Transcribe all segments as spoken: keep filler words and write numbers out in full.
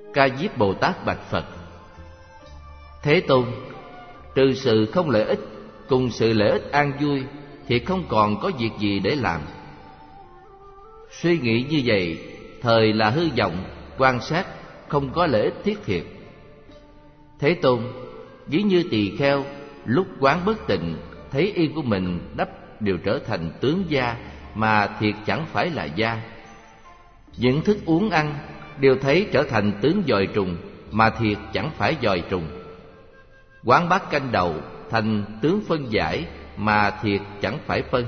Ca Diếp Bồ Tát bạch Phật: Thế Tôn, trừ sự không lợi ích cùng sự lợi ích an vui thì không còn có việc gì để làm. Suy nghĩ như vậy thời là hư vọng, quan sát không có lợi ích thiết thiệt. Thế Tôn, ví như tỳ kheo lúc quán bất tịnh, thấy y của mình đắp đều trở thành tướng da mà thiệt chẳng phải là da. Những thức uống ăn đều thấy trở thành tướng giòi trùng mà thiệt chẳng phải giòi trùng. Quán bát canh đầu thành tướng phân giải mà thiệt chẳng phải phân.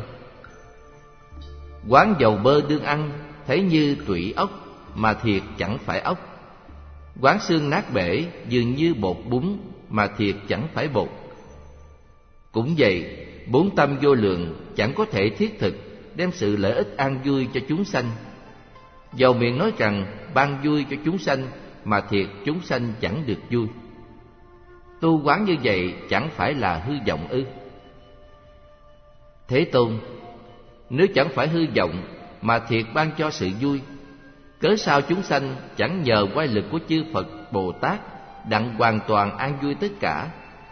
Quán dầu bơ đương ăn thấy như tụy ốc mà thiệt chẳng phải ốc. Quán xương nát bể dường như bột bún mà thiệt chẳng phải bột. Cũng vậy, bốn tâm vô lượng chẳng có thể thiết thực đem sự lợi ích an vui cho chúng sanh. Dầu miệng nói rằng ban vui cho chúng sanh mà thiệt chúng sanh chẳng được vui. Tu quán như vậy chẳng phải là hư vọng ư? Thế Tôn, nếu chẳng phải hư vọng mà thiệt ban cho sự vui, cớ sao chúng sanh chẳng nhờ oai lực của chư Phật Bồ Tát đặng hoàn toàn an vui tất cả?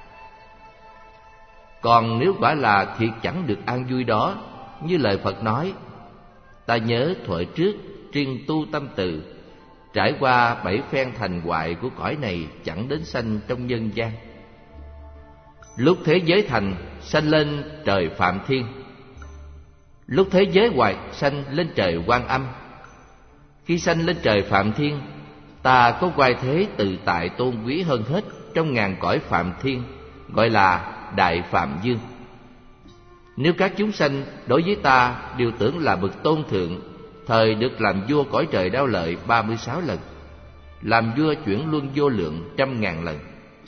Còn nếu quả là thiệt chẳng được an vui đó, như lời Phật nói: Ta nhớ thuở trước triền tu tâm từ, trải qua bảy phen thành hoại của cõi này chẳng đến sanh trong nhân gian. Lúc thế giới thành, sanh lên trời Phạm Thiên. Lúc thế giới hoại, sanh lên trời Quan Âm. Khi sanh lên trời Phạm Thiên, ta có oai thế tự tại tôn quý hơn hết trong ngàn cõi Phạm Thiên, gọi là Đại Phạm Dương. Nếu các chúng sanh đối với ta đều tưởng là bậc tôn thượng, thời được làm vua cõi trời Đao Lợi ba mươi sáu lần, làm vua chuyển luân vô lượng trăm ngàn lần.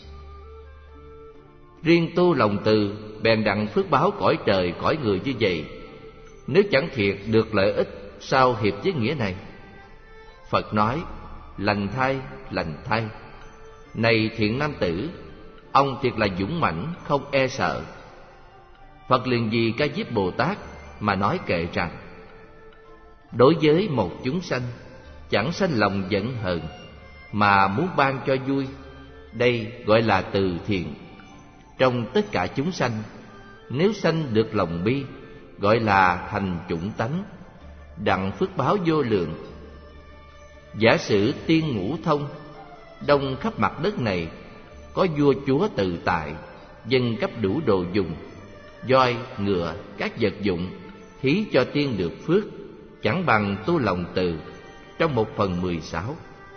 Riêng tu lòng từ bèn đặng phước báo cõi trời cõi người như vậy, nếu chẳng thiệt được lợi ích sao hiệp với nghĩa này? Phật nói: Lành thay, lành thay. Này thiện nam tử, ông thiệt là dũng mãnh, không e sợ. Phật liền vì Ca Diếp Bồ Tát mà nói kệ rằng: Đối với một chúng sanh chẳng sanh lòng giận hờn, mà muốn ban cho vui, đây gọi là từ thiện. Trong tất cả chúng sanh, nếu sanh được lòng bi, gọi là thành chủng tánh, đặng phước báo vô lượng. Giả sử tiên ngũ thông, đông khắp mặt đất này có vua chúa tự tại, dân cấp đủ đồ dùng, voi, ngựa, các vật dụng, thí cho tiên được phước, chẳng bằng tu lòng từ trong một phần mười sáu.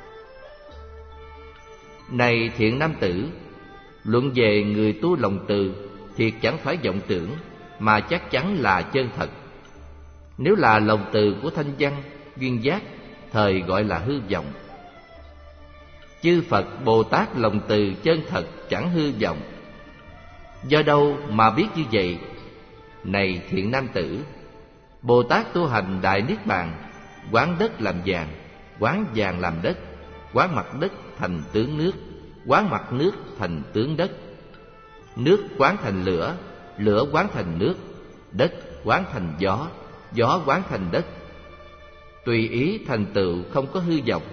Này thiện nam tử, luận về người tu lòng từ thiệt chẳng phải vọng tưởng, mà chắc chắn là chân thật. Nếu là lòng từ của thanh văn, duyên giác, thời gọi là hư vọng. Chư Phật Bồ Tát lòng từ chân thật chẳng hư vọng. Do đâu mà biết như vậy? Này thiện nam tử, Bồ Tát tu hành Đại Niết Bàn, quán đất làm vàng, quán vàng làm đất, quán mặt đất thành tướng nước, quán mặt nước thành tướng đất. Nước quán thành lửa, lửa quán thành nước, đất quán thành gió, gió quán thành đất. Tùy ý thành tựu không có hư vọng.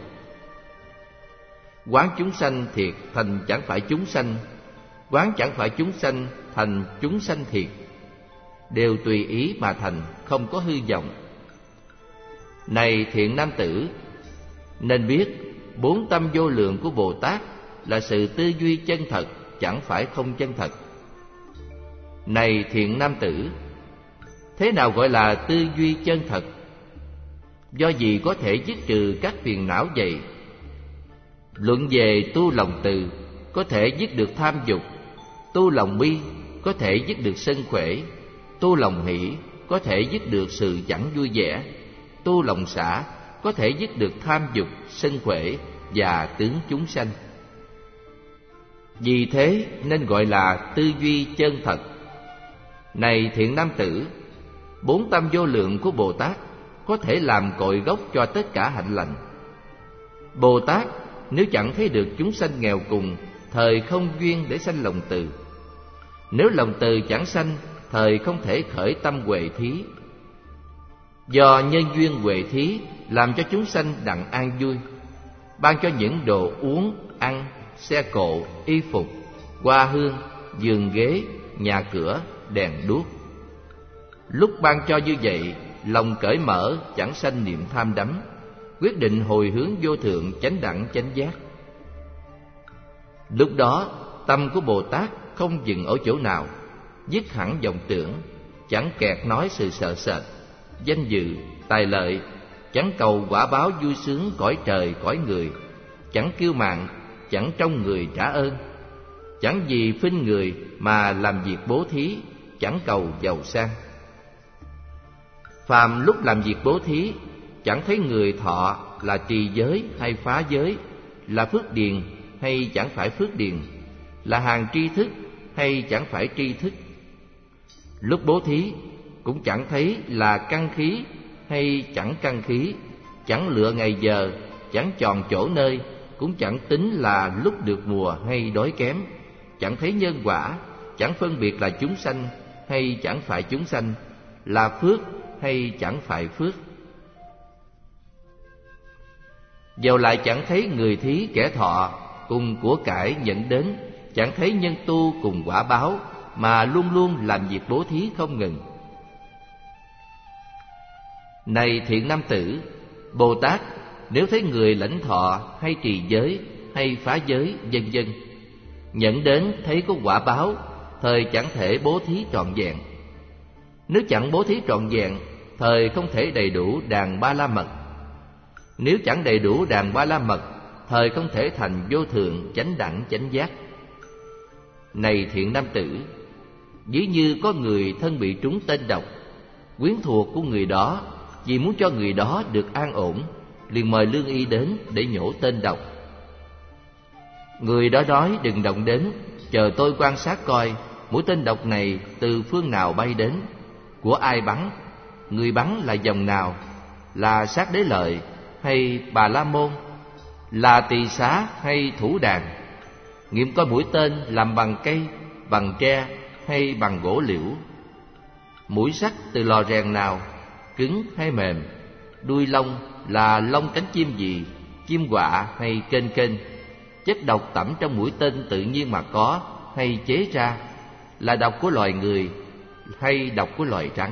Quán chúng sanh thiệt thành chẳng phải chúng sanh, quán chẳng phải chúng sanh thành chúng sanh thiệt, đều tùy ý mà thành, không có hư vọng. Này thiện nam tử, nên biết bốn tâm vô lượng của Bồ Tát là sự tư duy chân thật, chẳng phải không chân thật. Này thiện nam tử, thế nào gọi là tư duy chân thật? Do gì có thể dứt trừ các phiền não vậy? Luận về tu lòng từ có thể dứt được tham dục, tu lòng bi có thể dứt được sân khỏe, tu lòng hỷ có thể dứt được sự chẳng vui vẻ, tu lòng xả có thể dứt được tham dục, sân khỏe và tướng chúng sanh. Vì thế nên gọi là tư duy chân thật. Này thiện nam tử, bốn tâm vô lượng của Bồ Tát có thể làm cội gốc cho tất cả hạnh lành. Bồ Tát nếu chẳng thấy được chúng sanh nghèo cùng, thời không duyên để sanh lòng từ. Nếu lòng từ chẳng sanh, thời không thể khởi tâm huệ thí. Do nhân duyên huệ thí làm cho chúng sanh đặng an vui. ban cho những đồ uống, ăn, xe cộ, y phục, hoa hương, giường ghế, nhà cửa, đèn đuốc. Lúc ban cho như vậy, lòng cởi mở, chẳng sanh niệm tham đắm, quyết định hồi hướng vô thượng chánh đẳng chánh giác. Lúc đó, tâm của Bồ Tát không dừng ở chỗ nào, dứt hẳn vọng tưởng, chẳng kẹt nói sự sợ sệt, danh dự, tài lợi, chẳng cầu quả báo vui sướng cõi trời cõi người, chẳng kiêu mạn, chẳng trông người trả ơn, chẳng vì phinh người mà làm việc bố thí, chẳng cầu giàu sang. Phàm lúc làm việc bố thí, chẳng thấy người thọ là trì giới hay phá giới, là phước điền hay chẳng phải phước điền, là hàng tri thức hay chẳng phải tri thức. Lúc bố thí cũng chẳng thấy là căn khí hay chẳng căn khí, chẳng lựa ngày giờ, chẳng chọn chỗ nơi, cũng chẳng tính là lúc được mùa hay đói kém, chẳng thấy nhân quả, chẳng phân biệt là chúng sanh hay chẳng phải chúng sanh, là phước hay chẳng phải phước. Dầu lại chẳng thấy người thí kẻ thọ cùng của cải nhận đến, chẳng thấy nhân tu cùng quả báo, mà luôn luôn làm việc bố thí không ngừng. Này thiện nam tử, Bồ Tát nếu thấy người lãnh thọ hay trì giới hay phá giới vân vân, nhận đến thấy có quả báo, thời chẳng thể bố thí trọn vẹn. Nếu chẳng bố thí trọn vẹn, thời không thể đầy đủ đàn ba la mật. Nếu chẳng đầy đủ đàn ba la mật, thời không thể thành vô thượng chánh đẳng chánh giác. Này thiện nam tử, ví như có người thân bị trúng tên độc, quyến thuộc của người đó vì muốn cho người đó được an ổn, liền mời lương y đến để nhổ tên độc. Người đó nói đừng động đến, chờ tôi quan sát coi mũi tên độc này từ phương nào bay đến, của ai bắn, người bắn là dòng nào, là Sát Đế Lợi hay Bà La Môn, là Tỳ Xá hay Thủ Đàn, nghiệm coi mũi tên làm bằng cây, bằng tre hay bằng gỗ liễu, mũi sắt từ lò rèn nào, cứng hay mềm, đuôi lông là lông cánh chim gì, chim quạ hay kênh kênh, chất độc tẩm trong mũi tên tự nhiên mà có hay chế ra, là độc của loài người hay độc của loài rắn.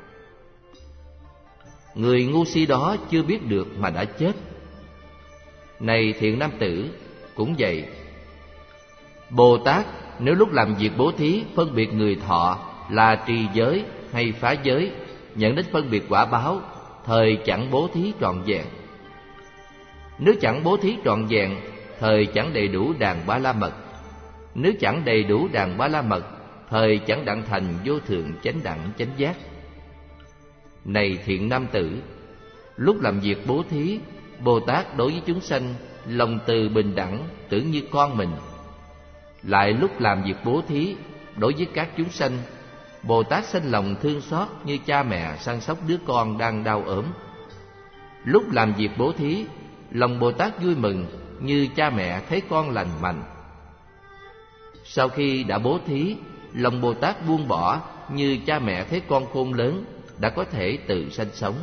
Người ngu si đó chưa biết được mà đã chết. Này thiện nam tử, cũng vậy. Bồ Tát nếu lúc làm việc bố thí phân biệt người thọ là trì giới hay phá giới, nhận đến phân biệt quả báo, thời chẳng bố thí trọn vẹn. Nếu chẳng bố thí trọn vẹn, thời chẳng đầy đủ đàn ba la mật. Nếu chẳng đầy đủ đàn ba la mật, thời chẳng đặng thành vô thượng chánh đẳng chánh giác. Này thiện nam tử, lúc làm việc bố thí, Bồ Tát đối với chúng sanh lòng từ bình đẳng, tưởng như con mình. Lại lúc làm việc bố thí, đối với các chúng sanh, Bồ Tát sanh lòng thương xót như cha mẹ săn sóc đứa con đang đau ốm. Lúc làm việc bố thí, lòng Bồ Tát vui mừng như cha mẹ thấy con lành mạnh. Sau khi đã bố thí, lòng Bồ Tát buông bỏ như cha mẹ thấy con khôn lớn, đã có thể tự sanh sống.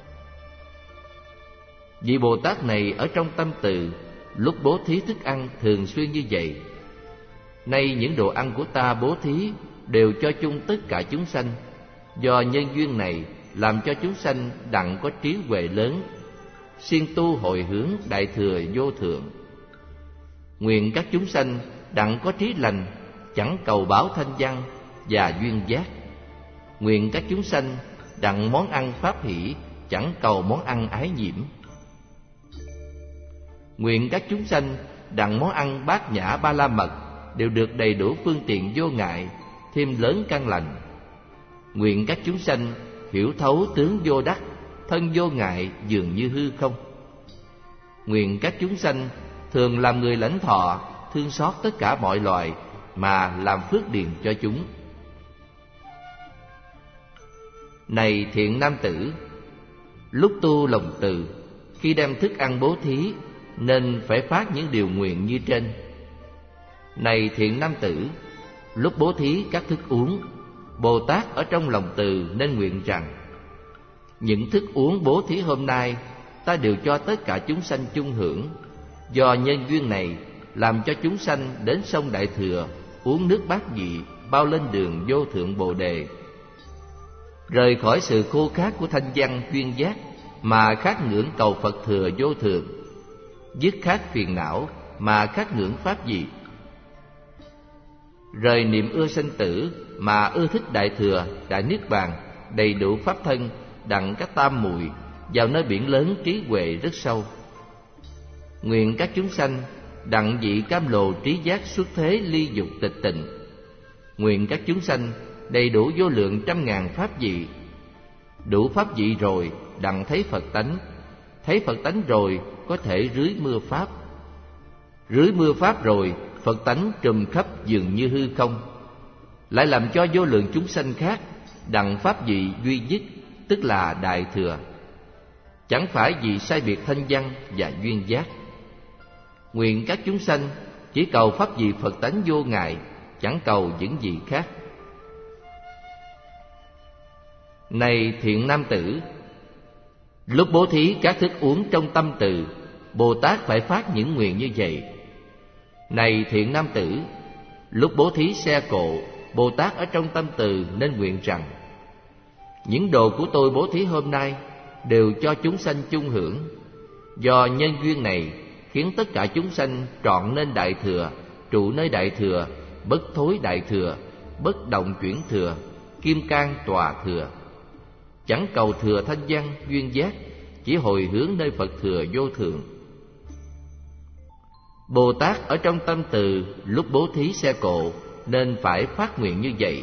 Vị Bồ Tát này ở trong tâm từ, lúc bố thí thức ăn thường xuyên như vậy. Nay những đồ ăn của ta bố thí đều cho chung tất cả chúng sanh. Do nhân duyên này làm cho chúng sanh đặng có trí huệ lớn, siêng tu hồi hướng đại thừa vô thượng. Nguyện các chúng sanh đặng có trí lành, chẳng cầu báo thanh văn và duyên giác. Nguyện các chúng sanh đặng món ăn pháp hỷ, chẳng cầu món ăn ái nhiễm. Nguyện các chúng sanh đặng món ăn bát nhã ba la mật đều được đầy đủ phương tiện vô ngại, thêm lớn căn lành. Nguyện các chúng sanh hiểu thấu tướng vô đắc, thân vô ngại dường như hư không. Nguyện các chúng sanh thường làm người lãnh thọ, thương xót tất cả mọi loài mà làm phước điền cho chúng. Này thiện nam tử, lúc tu lòng từ, khi đem thức ăn bố thí, nên phải phát những điều nguyện như trên. Này thiện nam tử, lúc bố thí các thức uống, Bồ Tát ở trong lòng từ nên nguyện rằng: những thức uống bố thí hôm nay, ta đều cho tất cả chúng sanh chung hưởng. Do nhân duyên này, làm cho chúng sanh đến sông Đại Thừa uống nước bát vị, bao lên đường vô thượng Bồ Đề. Rời khỏi sự khô khát của thanh văn duyên giác mà khát ngưỡng cầu Phật Thừa vô thượng, dứt khát phiền não mà khát ngưỡng pháp vị. Rời niềm ưa sanh tử mà ưa thích Đại Thừa, Đại Niết Bàn, đầy đủ pháp thân, đặng các tam muội, vào nơi biển lớn trí huệ rất sâu. Nguyện các chúng sanh đặng vị cam lồ trí giác xuất thế ly dục tịch tịnh. Nguyện các chúng sanh đầy đủ vô lượng trăm ngàn pháp vị. Đủ pháp vị rồi đặng thấy Phật tánh. Thấy Phật tánh rồi có thể rưới mưa pháp. Rưới mưa pháp rồi Phật tánh trùm khắp dường như hư không. Lại làm cho vô lượng chúng sanh khác đặng pháp vị duy nhất, tức là Đại Thừa. Chẳng phải vì sai biệt thanh văn và duyên giác. Nguyện các chúng sanh chỉ cầu pháp vị Phật tánh vô ngại, chẳng cầu những gì khác. Này thiện nam tử, lúc bố thí các thức uống trong tâm từ, Bồ Tát phải phát những nguyện như vậy. Này thiện nam tử, lúc bố thí xe cộ, Bồ Tát ở trong tâm từ nên nguyện rằng: những đồ của tôi bố thí hôm nay đều cho chúng sanh chung hưởng. Do nhân duyên này khiến tất cả chúng sanh trọn nên Đại Thừa, trụ nơi Đại Thừa, bất thối Đại Thừa, bất động chuyển Thừa, kim cang tòa Thừa. Chẳng cầu thừa thanh văn duyên giác, chỉ hồi hướng nơi Phật Thừa vô thượng. Bồ Tát ở trong tâm từ lúc bố thí xe cộ nên phải phát nguyện như vậy.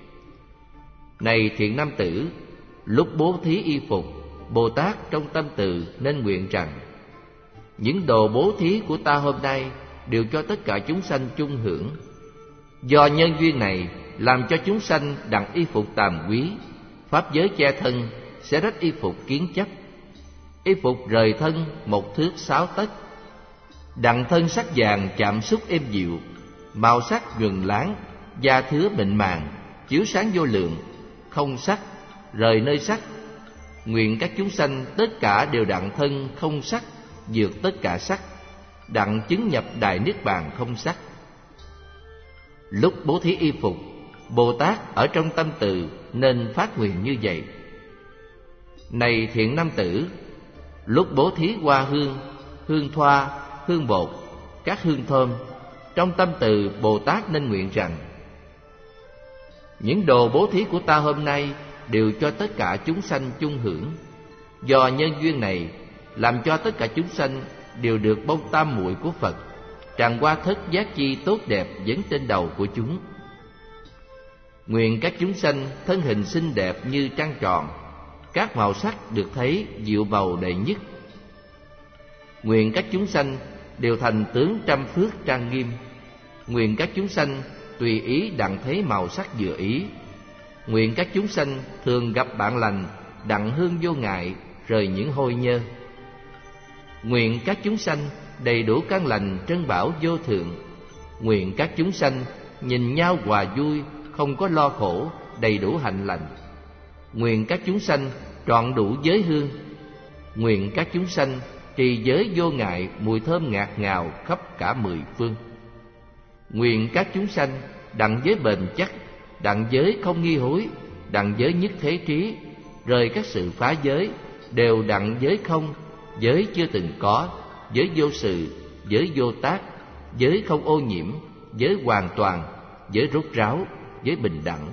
Này thiện nam tử, lúc bố thí y phục, Bồ Tát trong tâm từ nên nguyện rằng: những đồ bố thí của ta hôm nay đều cho tất cả chúng sanh chung hưởng. Do nhân duyên này làm cho chúng sanh đặng y phục tàm quý, pháp giới che thân, sẽ rách y phục kiến chấp. Y phục rời thân một thước sáu tấc, đặng thân sắc vàng chạm xúc êm dịu, màu sắc nhuần láng, da thứa mịn màng, chiếu sáng vô lượng, không sắc, rời nơi sắc. Nguyện các chúng sanh tất cả đều đặng thân không sắc, vượt tất cả sắc, đặng chứng nhập Đại Niết Bàn không sắc. Lúc bố thí y phục, Bồ Tát ở trong tâm từ nên phát nguyện như vậy. Này thiện nam tử, lúc bố thí hoa hương, hương thoa, hương bột, các hương thơm, trong tâm từ Bồ Tát nên nguyện rằng: những đồ bố thí của ta hôm nay đều cho tất cả chúng sanh chung hưởng. Do nhân duyên này làm cho tất cả chúng sanh đều được bông tam muội của Phật, tràn qua thất giác chi tốt đẹp vấn trên đầu của chúng. Nguyện các chúng sanh thân hình xinh đẹp như trăng tròn, các màu sắc được thấy diệu bầu đầy nhất. Nguyện các chúng sanh đều thành tướng trăm phước trang nghiêm. Nguyện các chúng sanh tùy ý đặng thấy màu sắc vừa ý. Nguyện các chúng sanh thường gặp bạn lành, đặng hương vô ngại, rời những hôi nhơ. Nguyện các chúng sanh đầy đủ căn lành trân bảo vô thượng. Nguyện các chúng sanh nhìn nhau hòa vui, không có lo khổ, đầy đủ hạnh lành. Nguyện các chúng sanh trọn đủ giới hương. Nguyện các chúng sanh trì giới vô ngại, mùi thơm ngạt ngào khắp cả mười phương. Nguyện các chúng sanh đặng giới bền chắc, đặng giới không nghi hối, đặng giới nhất thế trí, rời các sự phá giới, đều đặng giới không, giới chưa từng có, giới vô sự, giới vô tác, giới không ô nhiễm, giới hoàn toàn, giới rốt ráo, giới bình đẳng.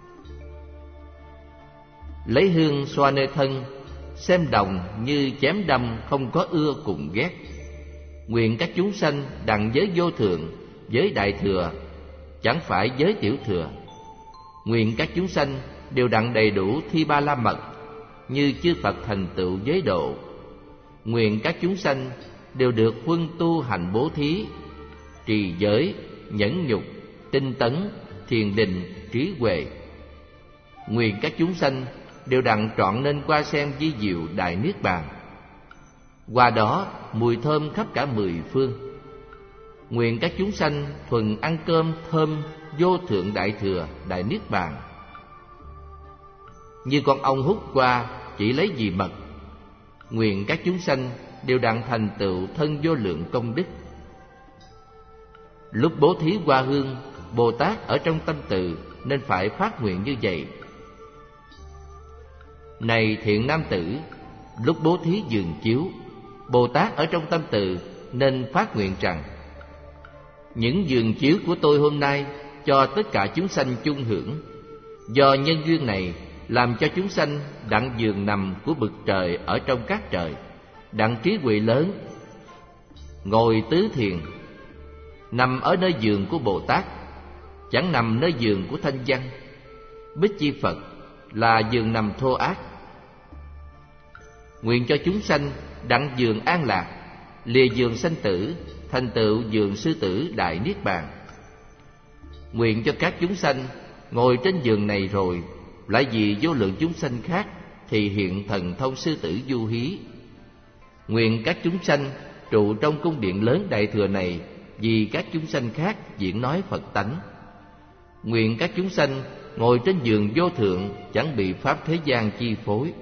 Lấy hương xoa nơi thân, xem đồng như chém đâm, không có ưa cùng ghét. Nguyện các chúng sanh đặng giới vô thượng, giới Đại Thừa, chẳng phải giới tiểu thừa. Nguyện các chúng sanh đều đặng đầy đủ thi ba la mật, như chư Phật thành tựu giới độ. Nguyện các chúng sanh đều được huân tu hành bố thí, trì giới, nhẫn nhục, tinh tấn, thiền định, trí huệ. Nguyện các chúng sanh đều đặng trọn nên hoa sen vi diệu Đại Niết Bàn. Qua đó mùi thơm khắp cả mười phương. Nguyện các chúng sanh thuần ăn cơm thơm vô thượng Đại Thừa, Đại Niết Bàn. Như con ong hút qua chỉ lấy vì mật. Nguyện các chúng sanh đều đặng thành tựu thân vô lượng công đức. Lúc bố thí hoa hương, Bồ Tát ở trong tâm từ nên phải phát nguyện như vậy. Này thiện nam tử, lúc bố thí giường chiếu, Bồ Tát ở trong tâm từ nên phát nguyện rằng: những giường chiếu của tôi hôm nay cho tất cả chúng sanh chung hưởng. Do nhân duyên này làm cho chúng sanh đặng giường nằm của bậc trời ở trong các trời, đặng trí huệ lớn, ngồi tứ thiền, nằm ở nơi giường của Bồ Tát, chẳng nằm nơi giường của thanh văn. Bích Chi Phật là giường nằm thô ác. Nguyện cho chúng sanh đặng giường an lạc, lìa giường sanh tử, thành tựu giường sư tử đại niết bàn. Nguyện cho các chúng sanh ngồi trên giường này rồi, lại vì vô lượng chúng sanh khác thì hiện thần thông sư tử du hí. Nguyện các chúng sanh trụ trong cung điện lớn đại thừa này, vì các chúng sanh khác diễn nói Phật tánh. Nguyện các chúng sanh ngồi trên giường vô thượng, chẳng bị pháp thế gian chi phối.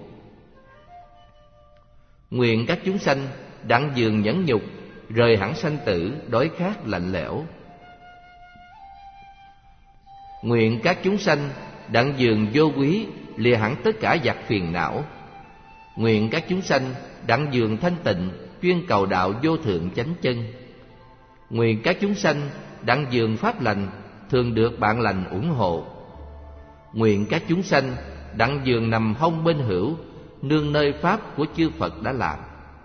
Nguyện các chúng sanh đặng giường nhẫn nhục, rời hẳn sanh tử, đói khát lạnh lẽo. Nguyện các chúng sanh đặng giường vô quý, lìa hẳn tất cả giặc phiền não. Nguyện các chúng sanh đặng giường thanh tịnh, chuyên cầu đạo vô thượng chánh chân. Nguyện các chúng sanh đặng giường pháp lành, thường được bạn lành ủng hộ. Nguyện các chúng sanh đặng giường nằm hông bên hữu, nương nơi pháp của chư Phật đã làm.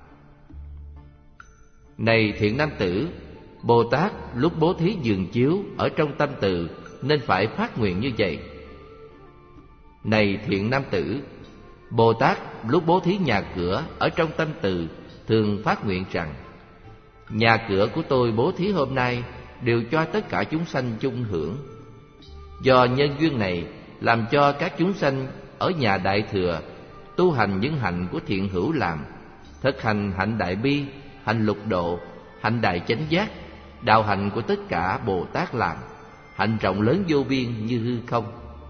Này thiện nam tử, Bồ Tát lúc bố thí giường chiếu ở trong tâm từ nên phải phát nguyện như vậy. Này thiện nam tử, Bồ Tát lúc bố thí nhà cửa ở trong tâm từ thường phát nguyện rằng: nhà cửa của tôi bố thí hôm nay đều cho tất cả chúng sanh chung hưởng. Do nhân duyên này làm cho các chúng sanh ở nhà đại thừa tu hành những hạnh của thiện hữu làm, thực hành hạnh đại bi, hạnh lục độ, hạnh đại chánh giác, đạo hạnh của tất cả Bồ Tát làm, hạnh rộng lớn vô biên như hư không.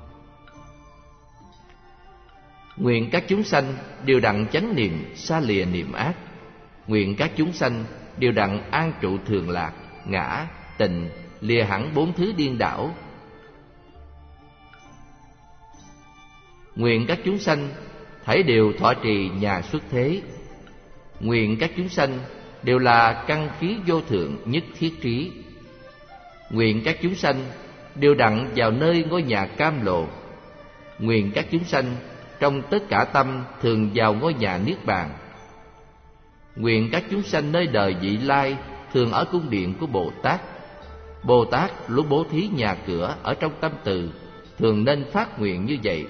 Nguyện các chúng sanh đều đặng chánh niệm, xa lìa niệm ác. Nguyện các chúng sanh đều đặng an trụ thường lạc, ngã, tịnh, lìa hẳn bốn thứ điên đảo. Nguyện các chúng sanh thảy đều thọ trì nhà xuất thế. Nguyện các chúng sanh đều là căn khí vô thượng nhất thiết trí. Nguyện các chúng sanh đều đặng vào nơi ngôi nhà cam lộ. Nguyện các chúng sanh trong tất cả tâm thường vào ngôi nhà niết bàn. Nguyện các chúng sanh nơi đời vị lai thường ở cung điện của Bồ Tát. Bồ Tát lúc bố thí nhà cửa ở trong tâm từ thường nên phát nguyện như vậy.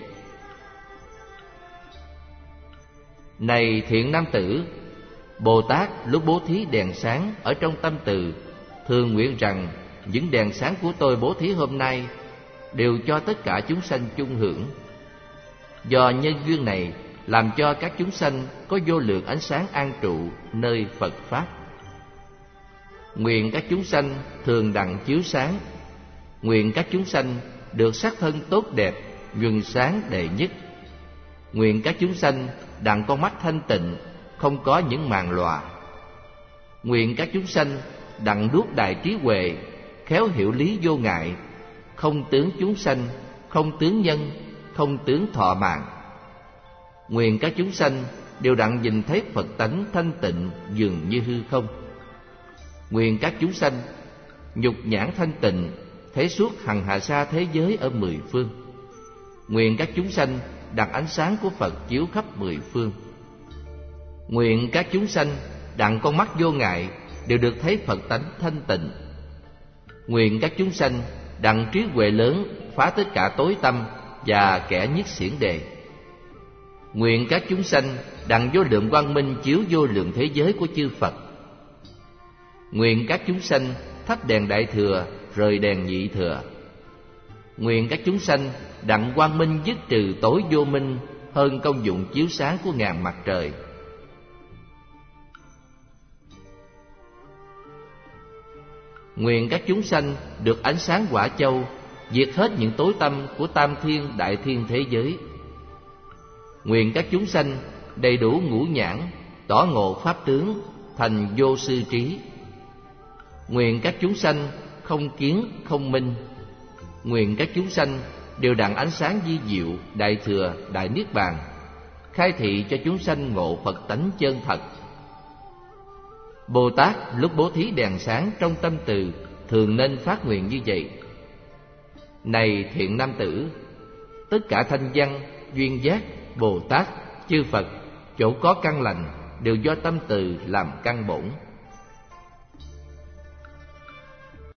Này thiện nam tử, Bồ Tát lúc bố thí đèn sáng ở trong tâm từ thường nguyện rằng: những đèn sáng của tôi bố thí hôm nay đều cho tất cả chúng sanh chung hưởng. Do nhân duyên này làm cho các chúng sanh có vô lượng ánh sáng an trụ nơi Phật Pháp. Nguyện các chúng sanh thường đặng chiếu sáng. Nguyện các chúng sanh được sắc thân tốt đẹp, nhuần sáng đệ nhất. Nguyện các chúng sanh đặng con mắt thanh tịnh, không có những màn lòa. Nguyện các chúng sanh đặng đuốc đại trí huệ, khéo hiểu lý vô ngại, không tướng chúng sanh, không tướng nhân, không tướng thọ mạng. Nguyện các chúng sanh đều đặng nhìn thấy Phật tánh thanh tịnh dường như hư không. Nguyện các chúng sanh nhục nhãn thanh tịnh, thấy suốt hằng hà sa thế giới ở mười phương. Nguyện các chúng sanh đặng ánh sáng của Phật chiếu khắp mười phương. Nguyện các chúng sanh đặng con mắt vô ngại đều được thấy Phật tánh thanh tịnh. Nguyện các chúng sanh đặng trí huệ lớn phá tất cả tối tăm và kẻ nhiếc xiển đề. Nguyện các chúng sanh đặng vô lượng quang minh chiếu vô lượng thế giới của chư Phật. Nguyện các chúng sanh thắp đèn đại thừa rời đèn nhị thừa. Nguyện các chúng sanh đặng quang minh dứt trừ tối vô minh hơn công dụng chiếu sáng của ngàn mặt trời. Nguyện các chúng sanh được ánh sáng quả châu, diệt hết những tối tăm của tam thiên đại thiên thế giới. Nguyện các chúng sanh đầy đủ ngũ nhãn, tỏ ngộ pháp tướng, thành vô sư trí. Nguyện các chúng sanh không kiến không minh. Nguyện các chúng sanh đều đặng ánh sáng vi diệu, đại thừa, đại niết bàn, khai thị cho chúng sanh ngộ Phật tánh chân thật. Bồ Tát lúc bố thí đèn sáng trong tâm từ thường nên phát nguyện như vậy: này thiện nam tử, tất cả thanh văn, duyên giác, Bồ Tát, chư Phật, chỗ có căn lành đều do tâm từ làm căn bổn.